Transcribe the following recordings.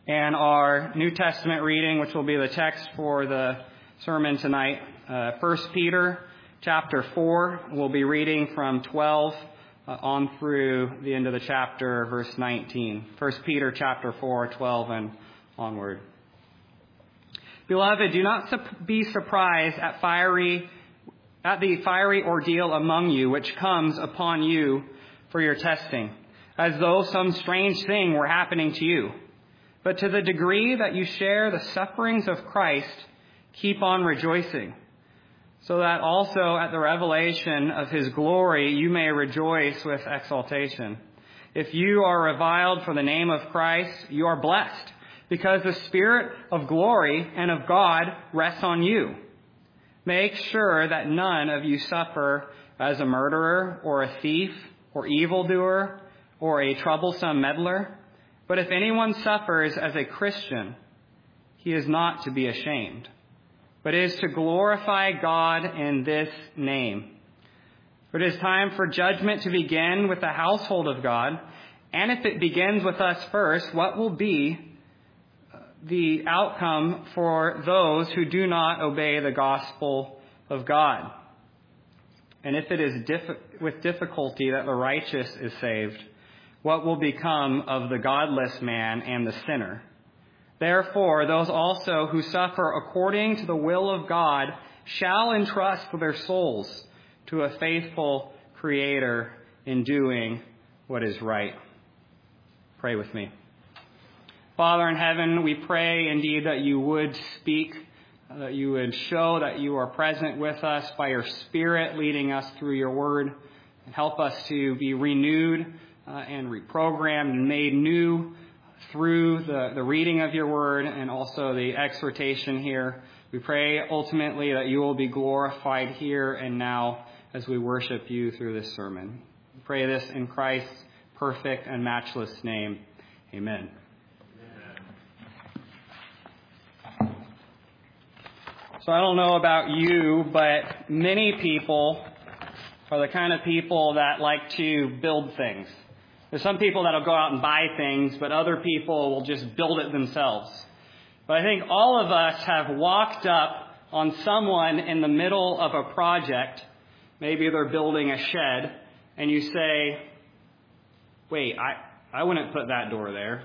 And our New Testament reading, which will be the text for the sermon tonight, 1 Peter chapter 4. We'll be reading from 12 on through the end of the chapter, verse 19. 1 Peter chapter 4, 12 and onward. Beloved, do not be surprised at the fiery ordeal among you, which comes upon you for your testing, as though some strange thing were happening to you. But to the degree that you share the sufferings of Christ, keep on rejoicing, so that also at the revelation of his glory you may rejoice with exultation. If you are reviled for the name of Christ, you are blessed, because the Spirit of glory and of God rests on you. Make sure that none of you suffer as a murderer or a thief or evildoer or a troublesome meddler. But if anyone suffers as a Christian, he is not to be ashamed, but is to glorify God in this name. For it is time for judgment to begin with the household of God. And if it begins with us first, what will be the outcome for those who do not obey the gospel of God? And if it is with difficulty that the righteous is saved, what will become of the godless man and the sinner? Therefore, those also who suffer according to the will of God shall entrust their souls to a faithful Creator in doing what is right. Pray with me. Father in heaven, we pray indeed that you would speak, that you would show that you are present with us by your Spirit, leading us through your word, and help us to be renewed and reprogrammed and made new through the reading of your word and also the exhortation here. We pray ultimately that you will be glorified here and now as we worship you through this sermon. We pray this in Christ's perfect and matchless name. Amen. So I don't know about you, but many people are the kind of people that like to build things. There's some people that'll go out and buy things, but other people will just build it themselves. But I think all of us have walked up on someone in the middle of a project. Maybe they're building a shed, and you say, wait, I wouldn't put that door there.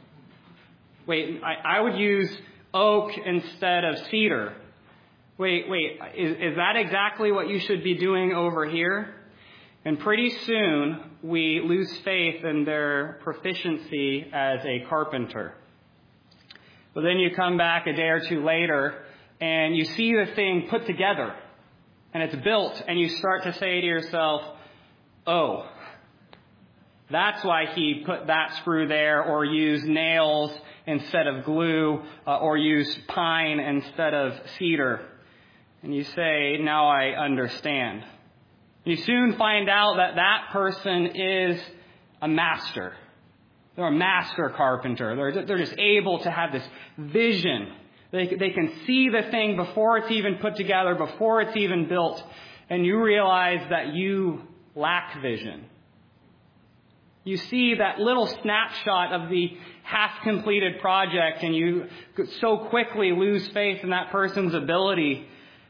Wait, I would use oak instead of cedar. Wait, is that exactly what you should be doing over here? And pretty soon, we lose faith in their proficiency as a carpenter. But then you come back a day or two later, and you see the thing put together, and it's built, and you start to say to yourself, oh, that's why he put that screw there, or used nails instead of glue, or used pine instead of cedar. And you say, now I understand. You soon find out that that person is a master. They're a master carpenter. They're just able to have this vision. They can see the thing before it's even put together, before it's even built. And you realize that you lack vision. You see that little snapshot of the half-completed project, and you so quickly lose faith in that person's ability.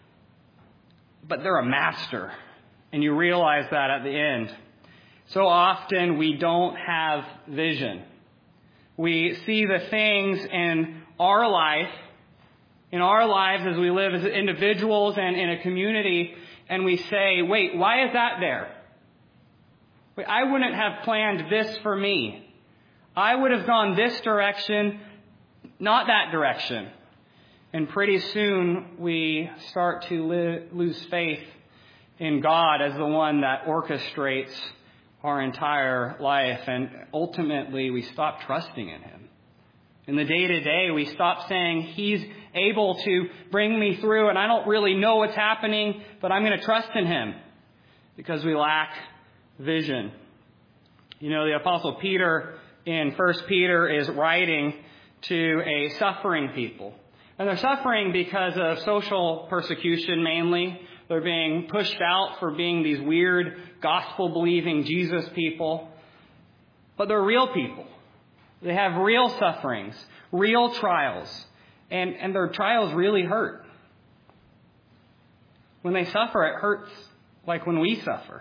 But they're a master. And you realize that at the end. So often we don't have vision. We see the things in our lives as we live as individuals and in a community, and we say, wait, why is that there? Wait, I wouldn't have planned this for me. I would have gone this direction, not that direction. And pretty soon we start to lose faith in God as the one that orchestrates our entire life. And ultimately, we stop trusting in him. In the day-to-day, we stop saying, he's able to bring me through, and I don't really know what's happening, but I'm going to trust in him because we lack vision. You know, the Apostle Peter in 1 Peter is writing to a suffering people. And they're suffering because of social persecution mainly. They're being pushed out for being these weird, gospel-believing Jesus people. But they're real people. They have real sufferings, real trials, and their trials really hurt. When they suffer, it hurts like when we suffer.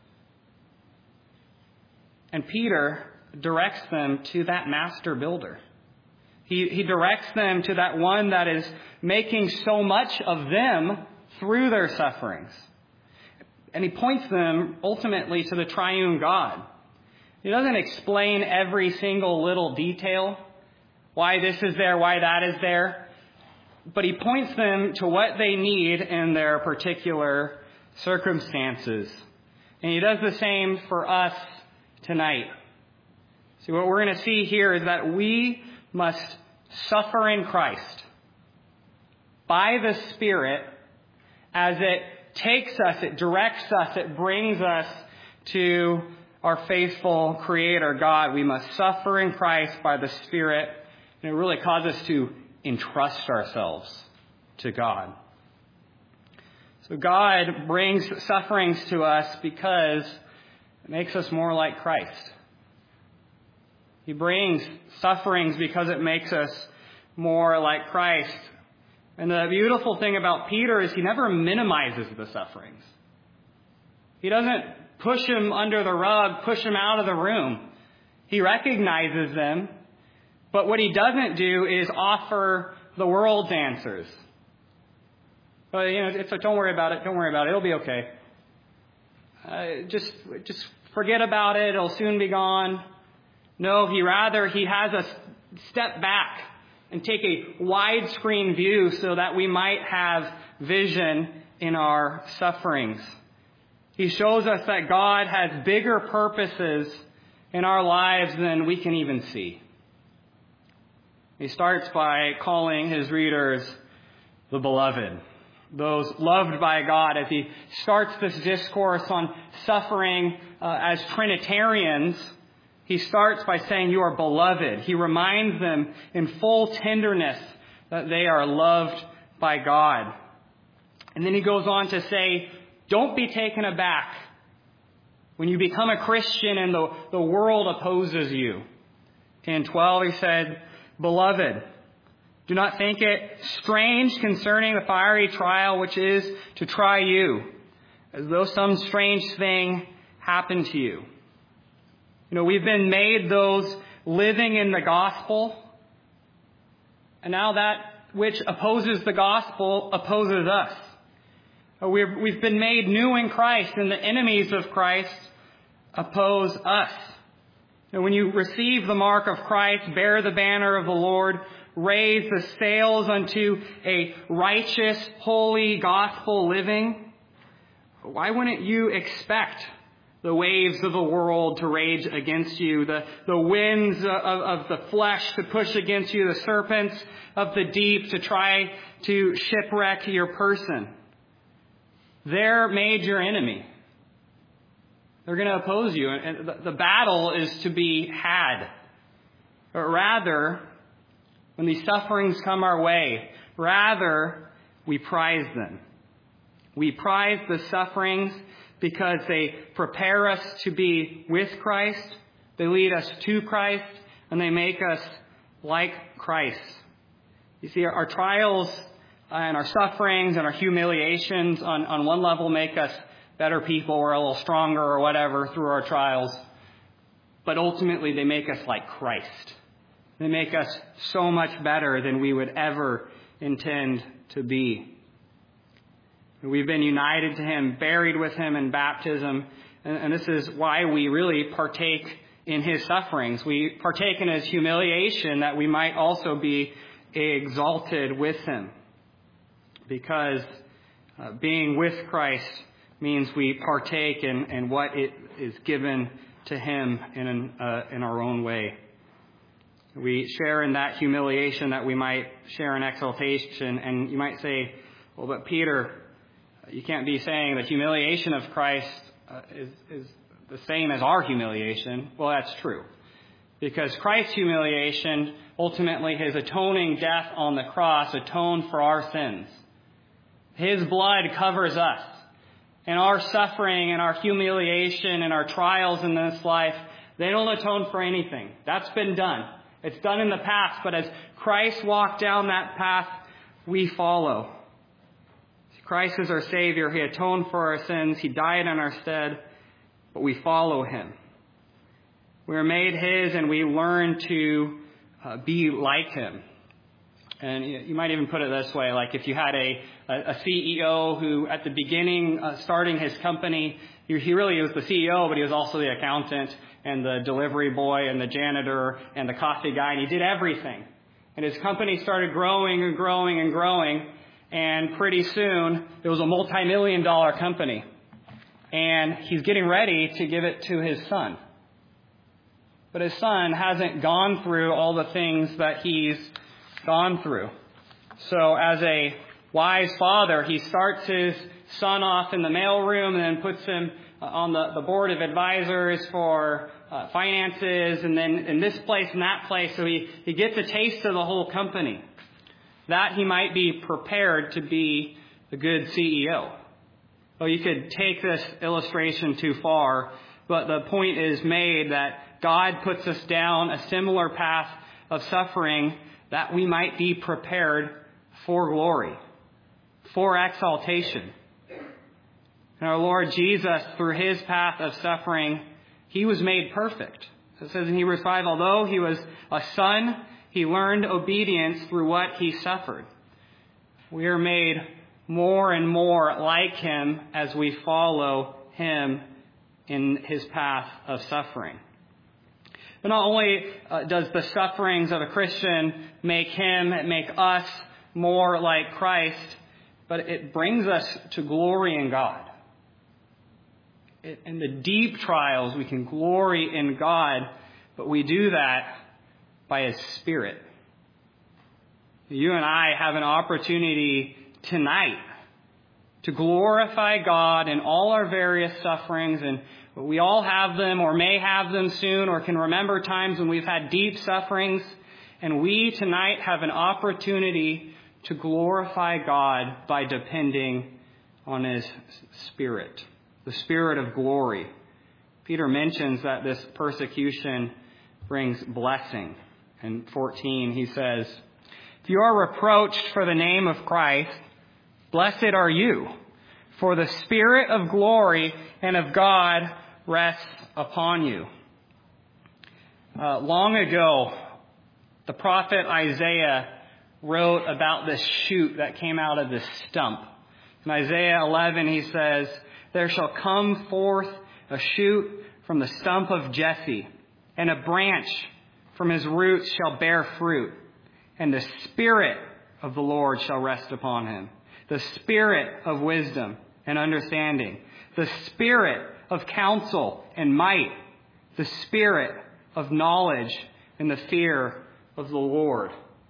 And Peter directs them to that master builder. He directs them to that one that is making so much of them through their sufferings. And he points them ultimately to the triune God. He doesn't explain every single little detail, why this is there, why that is there. But he points them to what they need in their particular circumstances. And he does the same for us tonight. See, what we're going to see here is that we must suffer in Christ by the Spirit as it takes us, it directs us, it brings us to our faithful Creator God. We must suffer in Christ by the Spirit, and it really causes us to entrust ourselves to God. So God brings sufferings to us because it makes us more like Christ. He brings sufferings because it makes us more like Christ. And the beautiful thing about Peter is he never minimizes the sufferings. He doesn't push him under the rug, push him out of the room. He recognizes them. But what he doesn't do is offer the world's answers. But, it's like, don't worry about it. Don't worry about it. It'll be okay. Just forget about it. It'll soon be gone. No, he has us step back and take a widescreen view so that we might have vision in our sufferings. He shows us that God has bigger purposes in our lives than we can even see. He starts by calling his readers the beloved, those loved by God, as he starts this discourse on suffering as Trinitarians. He starts by saying, you are beloved. He reminds them in full tenderness that they are loved by God. And then he goes on to say, don't be taken aback when you become a Christian and the world opposes you. In 12, he said, beloved, do not think it strange concerning the fiery trial which is to try you, as though some strange thing happened to you. We've been made those living in the gospel. And now that which opposes the gospel opposes us. We've been made new in Christ, and the enemies of Christ oppose us. And when you receive the mark of Christ, bear the banner of the Lord, raise the sails unto a righteous, holy gospel living, why wouldn't you expect the waves of the world to rage against you, the winds of the flesh to push against you, the serpents of the deep to try to shipwreck your person? They're made your enemy. They're going to oppose you. And the battle is to be had. But rather, when these sufferings come our way, we prize them. We prize the sufferings because they prepare us to be with Christ, they lead us to Christ, and they make us like Christ. You see, our trials and our sufferings and our humiliations on one level make us better people. We're a little stronger or whatever through our trials. But ultimately, they make us like Christ. They make us so much better than we would ever intend to be. We've been united to Him, buried with Him in baptism, and this is why we really partake in His sufferings. We partake in His humiliation that we might also be exalted with Him. Because being with Christ means we partake in what it is given to Him in our own way. We share in that humiliation that we might share in exaltation. And you might say, well, but Peter, you can't be saying the humiliation of Christ is the same as our humiliation. Well, that's true. Because Christ's humiliation, ultimately His atoning death on the cross, atoned for our sins. His blood covers us. And our suffering and our humiliation and our trials in this life, they don't atone for anything. That's been done. It's done in the past, but as Christ walked down that path, we follow. Christ is our Savior. He atoned for our sins. He died in our stead, but we follow Him. We are made His, and we learn to be like Him. And you might even put it this way, like if you had a CEO who at the beginning, starting his company, he really was the CEO, but he was also the accountant and the delivery boy and the janitor and the coffee guy, and he did everything. And his company started growing and growing and growing, and pretty soon it was a multi-million-dollar company. And he's getting ready to give it to his son. But his son hasn't gone through all the things that he's gone through. So as a wise father, he starts his son off in the mailroom and then puts him on the board of advisors for finances, and then in this place and that place. So he gets a taste of the whole company, that he might be prepared to be a good CEO. Well, you could take this illustration too far, but the point is made that God puts us down a similar path of suffering that we might be prepared for glory, for exaltation. And our Lord Jesus, through His path of suffering, He was made perfect. It says in Hebrews 5, although He was a son, He learned obedience through what He suffered. We are made more and more like Him as we follow Him in His path of suffering. But not only does the sufferings of a Christian make us more like Christ, but it brings us to glory in God. In the deep trials, we can glory in God, but we do that by His Spirit. You and I have an opportunity tonight to glorify God in all our various sufferings, and we all have them or may have them soon or can remember times when we've had deep sufferings. And we tonight have an opportunity to glorify God by depending on His Spirit, the Spirit of glory. Peter mentions that this persecution brings blessing. In 14, he says, if you are reproached for the name of Christ, blessed are you, for the Spirit of glory and of God rests upon you. Long ago, the prophet Isaiah wrote about this shoot that came out of this stump. In Isaiah 11, he says, there shall come forth a shoot from the stump of Jesse, and a branch from his roots shall bear fruit, and the Spirit of the Lord shall rest upon him, the Spirit of wisdom and understanding, the Spirit of counsel and might, the Spirit of knowledge and the fear of the Lord.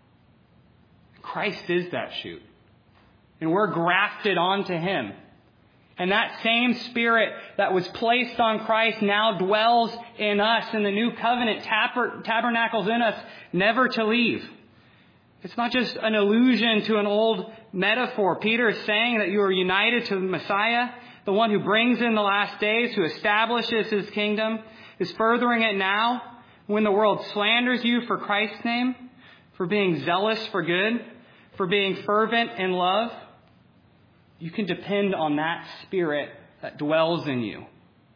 Christ is that shoot. And we're grafted onto Him. And that same Spirit that was placed on Christ now dwells in us, and the new covenant tabernacles in us, never to leave. It's not just an allusion to an old metaphor. Peter is saying that you are united to the Messiah, the one who brings in the last days, who establishes His kingdom, is furthering it now when the world slanders you for Christ's name, for being zealous for good, for being fervent in love. You can depend on that Spirit that dwells in you.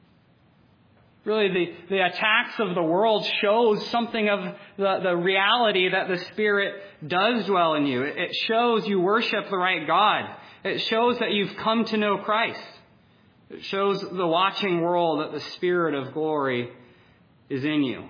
Really, the attacks of the world shows something of the reality that the Spirit does dwell in you. It shows you worship the right God. It shows that you've come to know Christ. It shows the watching world that the Spirit of glory is in you.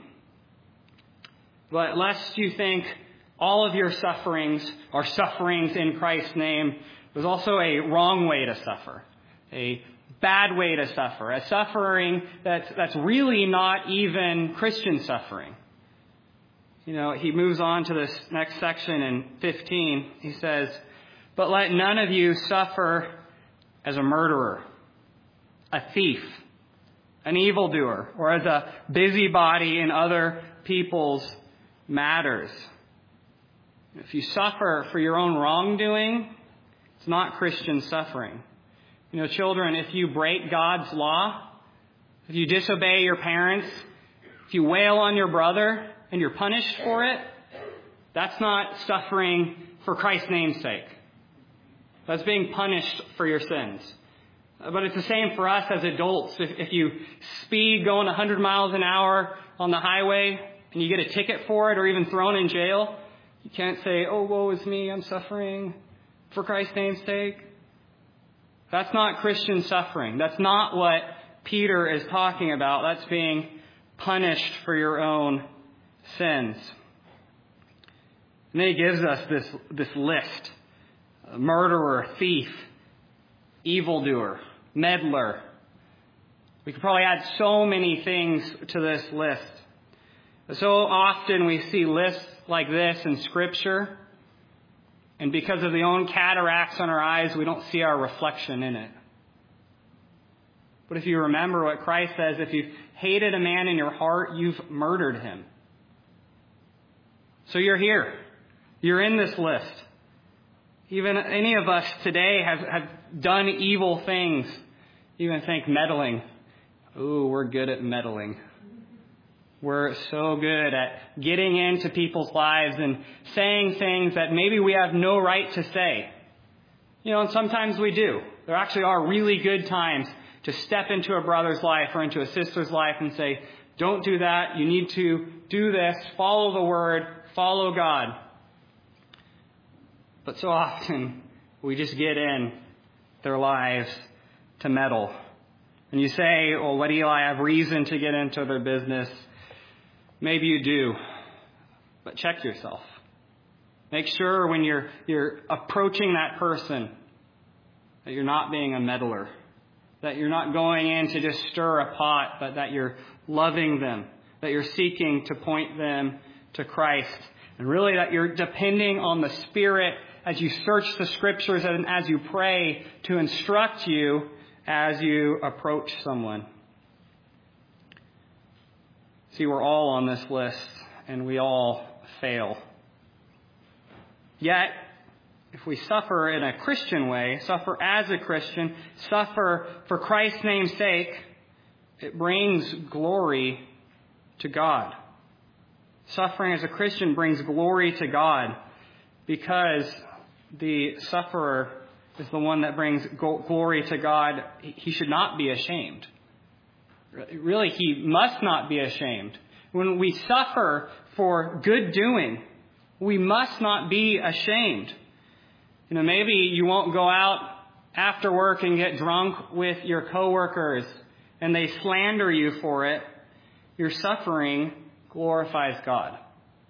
But lest you think all of your sufferings are sufferings in Christ's name, there's also a wrong way to suffer, a bad way to suffer, a suffering that's really not even Christian suffering. You know, he moves on to this next section in 15. He says, but let none of you suffer as a murderer, a thief, an evildoer, or as a busybody in other people's matters. If you suffer for your own wrongdoing, it's not Christian suffering. You know, children, if you break God's law, if you disobey your parents, if you wail on your brother, and you're punished for it, that's not suffering for Christ's name's sake. That's being punished for your sins. But it's the same for us as adults. If you speed going 100 miles an hour on the highway and you get a ticket for it or even thrown in jail, you can't say, oh, woe is me, I'm suffering for Christ's name's sake. That's not Christian suffering. That's not what Peter is talking about. That's being punished for your own sins. And then he gives us this list. Murderer, thief, evildoer, meddler. We could probably add so many things to this list. So often we see lists like this in Scripture, and because of the own cataracts on our eyes, we don't see our reflection in it. But if you remember what Christ says, if you've hated a man in your heart, you've murdered him. So you're here. You're in this list. Even any of us today have done evil things. You even think meddling. Ooh, we're good at meddling. We're so good at getting into people's lives and saying things that maybe we have no right to say. And sometimes we do. There actually are really good times to step into a brother's life or into a sister's life and say, don't do that. You need to do this. Follow the word. Follow God. But so often we just get in their lives to meddle. And you say, well, what do I have reason to get into their business? Maybe you do, but check yourself. Make sure when you're approaching that person that you're not being a meddler, that you're not going in to just stir a pot, but that you're loving them, that you're seeking to point them to Christ, and really that you're depending on the Spirit as you search the Scriptures and as you pray to instruct you as you approach someone. See, we're all on this list, and we all fail. Yet, if we suffer in a Christian way, suffer as a Christian, suffer for Christ's name's sake, it brings glory to God. Suffering as a Christian brings glory to God because the sufferer is the one that brings glory to God. He should not be ashamed. Really, he must not be ashamed. When we suffer for good doing, we must not be ashamed. Maybe you won't go out after work and get drunk with your coworkers and they slander you for it. Your suffering glorifies God.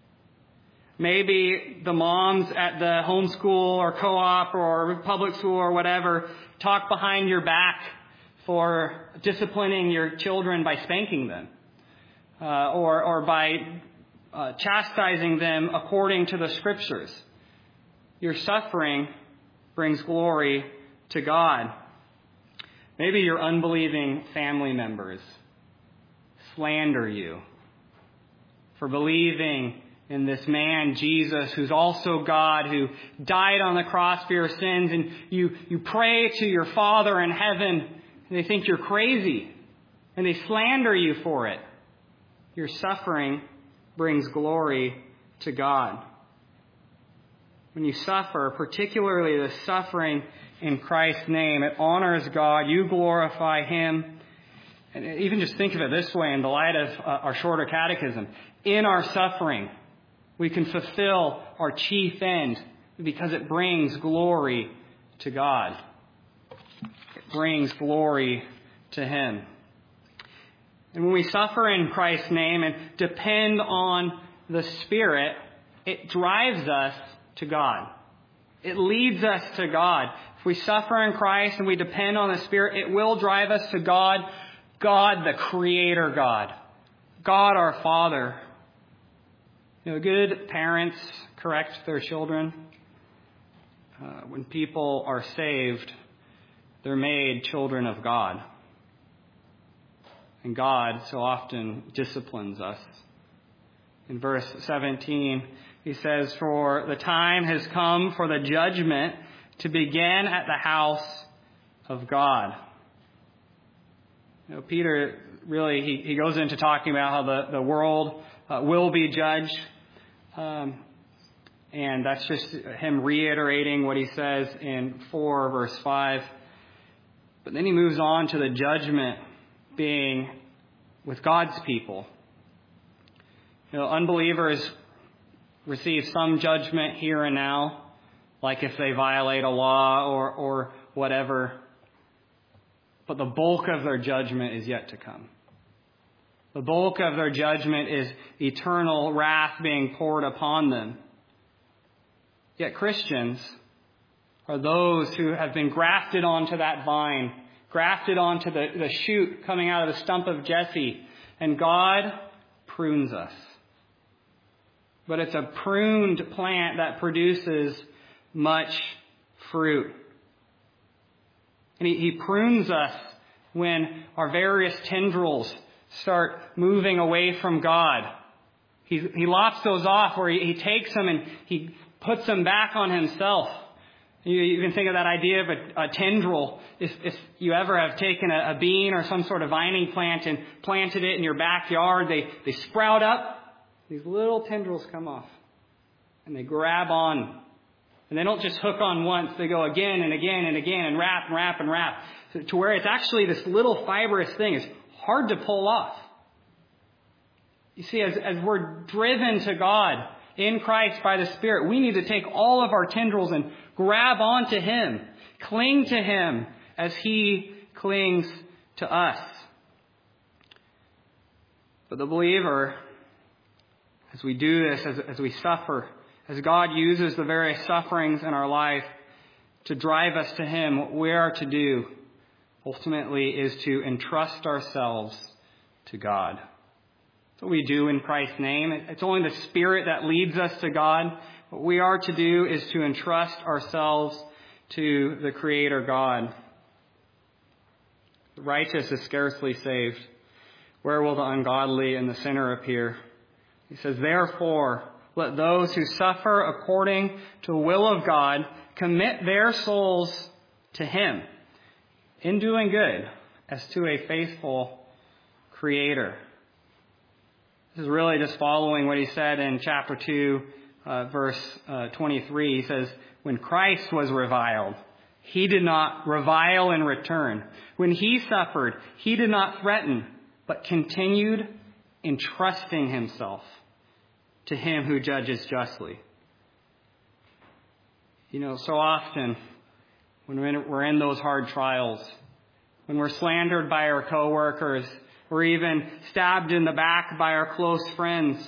Maybe the moms at the homeschool or co-op or public school or whatever talk behind your back for disciplining your children by spanking them or by chastising them according to the Scriptures. Your suffering brings glory to God. Maybe your unbelieving family members slander you for believing in this man, Jesus, who's also God, who died on the cross for your sins, and you pray to your Father in heaven, and they think you're crazy, and they slander you for it. Your suffering brings glory to God. When you suffer, particularly the suffering in Christ's name, it honors God. You glorify Him. And even just think of it this way in the light of our shorter catechism. In our suffering, we can fulfill our chief end because it brings glory to God. It brings glory to Him. And when we suffer in Christ's name and depend on the Spirit, it drives us to God. It leads us to God. If we suffer in Christ and we depend on the Spirit, it will drive us to God. God, the Creator God. God, our Father. Good parents correct their children. When people are saved, they're made children of God. And God so often disciplines us. In verse 17, he says, "For the time has come for the judgment to begin at the house of God." Peter really, he goes into talking about how the world will be judged. And that's just him reiterating what he says in 4 verse 5. But then he moves on to the judgment being with God's people. Unbelievers receive some judgment here and now, like if they violate a law or whatever. But the bulk of their judgment is yet to come. The bulk of their judgment is eternal wrath being poured upon them. Yet Christians are those who have been grafted onto that vine, grafted onto the shoot coming out of the stump of Jesse, and God prunes us. But it's a pruned plant that produces much fruit. And he prunes us when our various tendrils start moving away from God. He lops those off, where he takes them and he puts them back on himself. You can think of that idea of a tendril. If you ever have taken a bean or some sort of vining plant and planted it in your backyard, they sprout up. These little tendrils come off and they grab on. And they don't just hook on once. They go again and again and again and wrap and wrap and wrap, to where it's actually this little fibrous thing. It's hard to pull off. You see, as we're driven to God in Christ by the Spirit, we need to take all of our tendrils and grab onto Him, cling to Him as He clings to us. But the believer, as we do this, as we suffer, as God uses the various sufferings in our life to drive us to Him, what we are to do ultimately is to entrust ourselves to God. That's what we do in Christ's name. It's only the Spirit that leads us to God. What we are to do is to entrust ourselves to the Creator God. The righteous is scarcely saved. Where will the ungodly and the sinner appear? He says, therefore, let those who suffer according to the will of God commit their souls to Him in doing good as to a faithful Creator. This is really just following what he said in chapter 2, verse 23. He says, when Christ was reviled, He did not revile in return. When He suffered, He did not threaten, but continued entrusting Himself to Him who judges justly. So often when we're in those hard trials, when we're slandered by our coworkers, or even stabbed in the back by our close friends,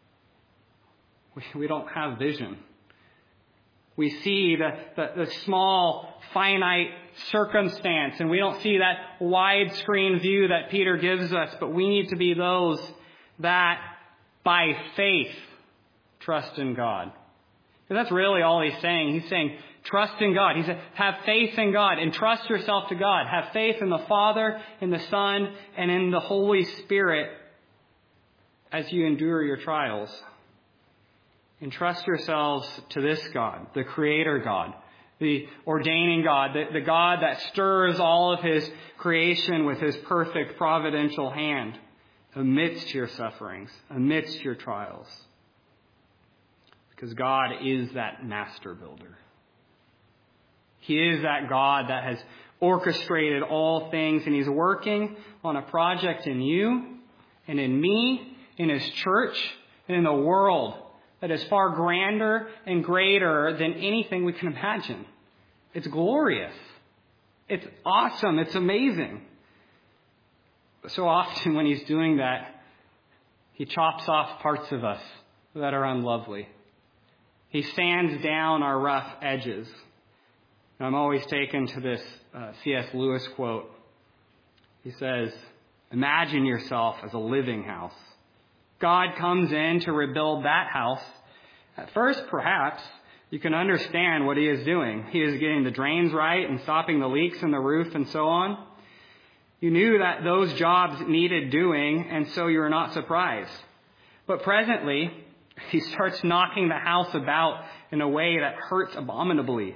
we don't have vision. We see the small, finite circumstance, and we don't see that widescreen view that Peter gives us, but we need to be those that, by faith, trust in God. Because that's really all he's saying. He's saying, trust in God. He said, have faith in God. Entrust yourself to God. Have faith in the Father, in the Son, and in the Holy Spirit as you endure your trials. Entrust yourselves to this God, the Creator God, the ordaining God, the God that stirs all of His creation with His perfect providential hand amidst your sufferings, amidst your trials. Because God is that master builder. He is that God that has orchestrated all things, and He's working on a project in you and in me, in His church, and in the world that is far grander and greater than anything we can imagine. It's glorious. It's awesome. It's amazing. But so often when He's doing that, He chops off parts of us that are unlovely. He sands down our rough edges. And I'm always taken to this C.S. Lewis quote. He says, imagine yourself as a living house. God comes in to rebuild that house. At first, perhaps, you can understand what He is doing. He is getting the drains right and stopping the leaks in the roof and so on. You knew that those jobs needed doing, and so you were not surprised. But presently, He starts knocking the house about in a way that hurts abominably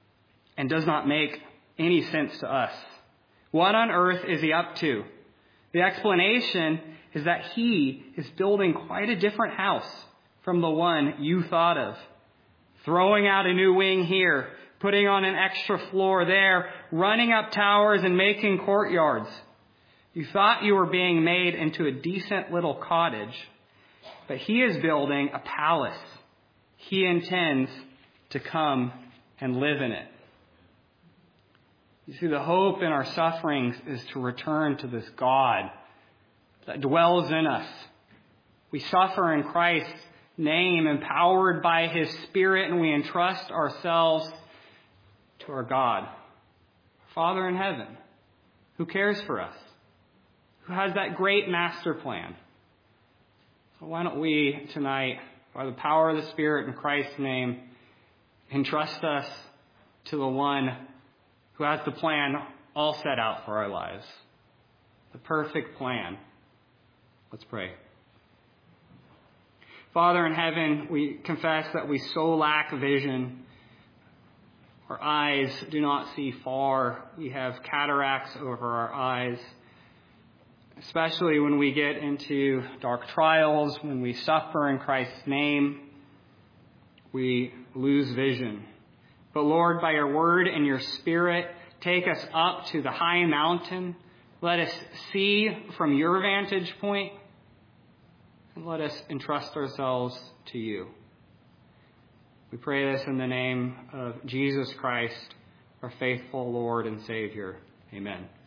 and does not make any sense to us. What on earth is He up to? The explanation is that He is building quite a different house from the one you thought of. Throwing out a new wing here, putting on an extra floor there, running up towers and making courtyards. You thought you were being made into a decent little cottage, but He is building a palace. He intends to come and live in it. You see, the hope in our sufferings is to return to this God that dwells in us. We suffer in Christ's name, empowered by His Spirit, and we entrust ourselves to our God, Father in heaven, who cares for us, who has that great master plan. So why don't we tonight, by the power of the Spirit in Christ's name, entrust us to the one who has the plan all set out for our lives, the perfect plan. Let's pray. Father in heaven, we confess that we so lack vision. Our eyes do not see far. We have cataracts over our eyes, especially when we get into dark trials, when we suffer in Christ's name, we lose vision. But Lord, by your word and your Spirit, take us up to the high mountain. Let us see from your vantage point, and let us entrust ourselves to you. We pray this in the name of Jesus Christ, our faithful Lord and Savior. Amen.